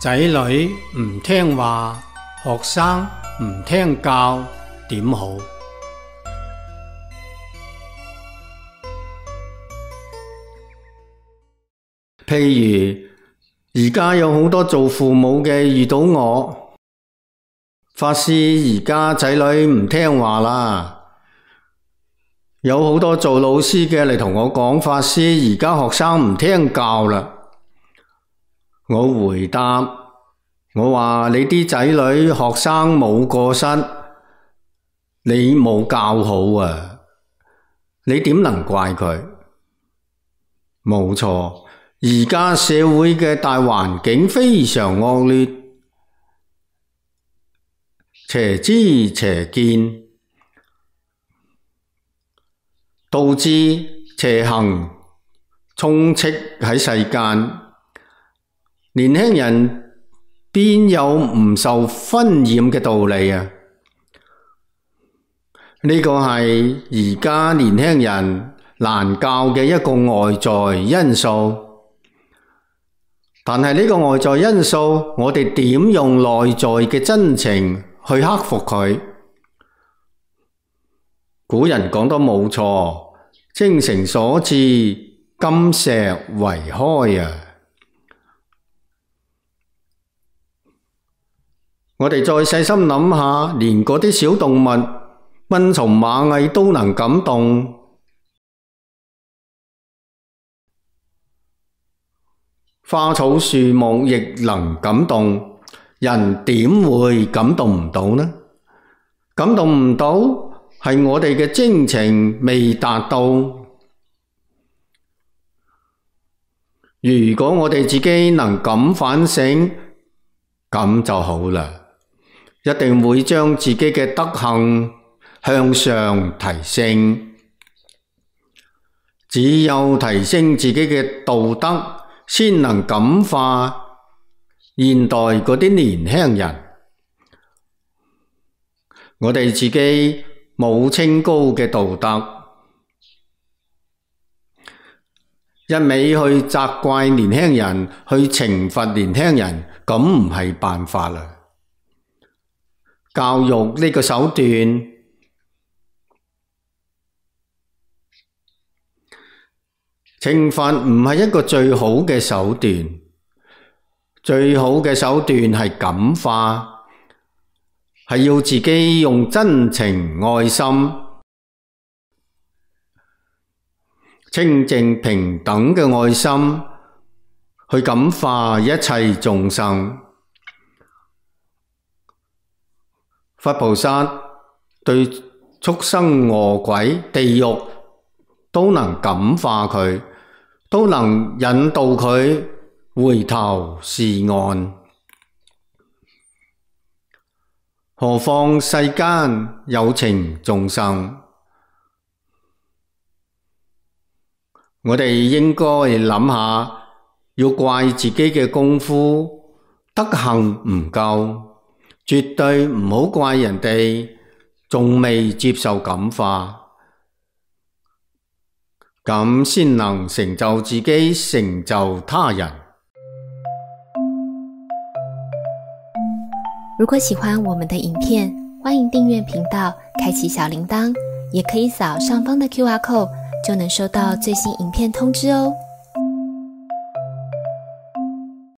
仔女唔聽話，學生唔聽教，點好？譬如而家有好多做父母嘅遇到我，法師而家仔女唔聽話啦。有好多做老師嘅嚟同我講，法師而家學生唔聽教啦。我回答，我話你啲仔女學生冇過失，你冇教好啊，你點能怪佢？冇錯，而家社會嘅大環境非常惡劣，邪知邪見，導致邪行充斥喺世間。年輕人邊有唔受熏染嘅道理啊？呢個係而家年輕人難教嘅一個外在因素。但係呢個外在因素，我哋點用內在嘅真情去克服佢？古人講得冇錯，精誠所至，金石為開啊！我哋再細心諗下，連嗰啲小動物，蚊蟲螞蟻都能感動，花草樹木亦能感動，人點會感動唔到呢？感動唔到，係我哋嘅精情未達到。如果我哋自己能敢反省，咁就好啦。一定會將自己嘅德行向上提升。只有提升自己嘅道德，先能感化現代嗰啲年輕人。我哋自己冇清高嘅道德，一味去責怪年輕人，去懲罰年輕人，咁唔係辦法啦。教育呢個手段，懲罰唔係一個最好嘅手段，最好嘅手段係感化，係要自己用真情愛心、清淨平等嘅愛心去感化一切眾生。佛菩薩對畜生、餓鬼、地獄都能感化佢，都能引導佢回頭是岸。何況世間有情眾生？我哋應該諗下，要怪自己嘅功夫德行唔夠，絕對唔好怪人哋仲未接受感化，咁先能成就自己，成就他人。 如果喜歡我們的影片，歡迎訂閱頻道，開啟小鈴鐺，也可以掃上方的QR code，就能收到最新影片通知哦。